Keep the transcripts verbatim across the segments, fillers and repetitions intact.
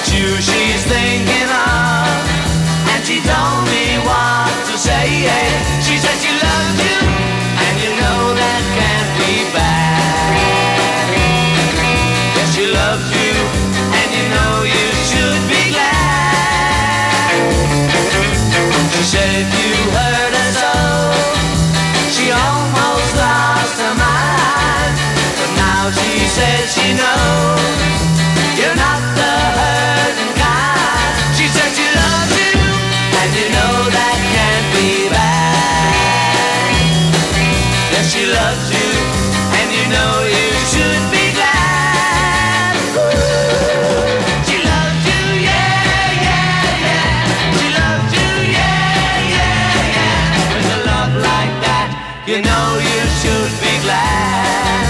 It's you she's thinking of, and she told me what to say. She said she loves you, and you know that can't be bad. Yes, she loves you, and you know you should be glad. She said if you hurt her so, she almost lost her mind. But now she says she knows you're not the hurting kind. She said she loves you, and you know that can't be bad. Yes, she loves you, and you know you should be glad. Ooh. She loves you, yeah, yeah, yeah. She loves you, yeah, yeah, yeah. With a love like that, you know you should be glad.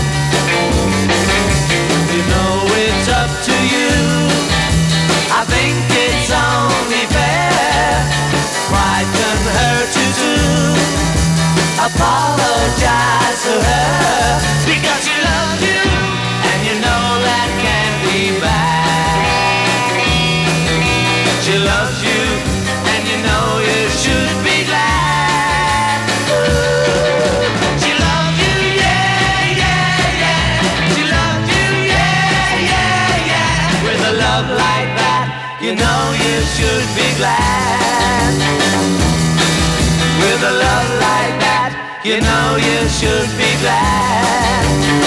You know it's up to you. I think it's only fair. Pride can hurt you too. Apologize to her, because she loves you, and you know that can't be bad. She loves you, and you know you should be glad. Ooh. She loves you, yeah, yeah, yeah. She loves you, yeah, yeah, yeah. With a love like that, you know you should be glad. With a love like that, you know you should be glad.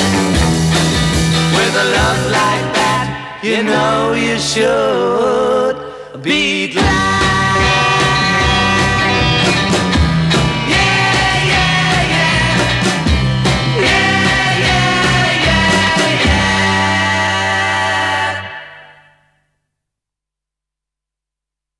With a love like that, you know you should be glad.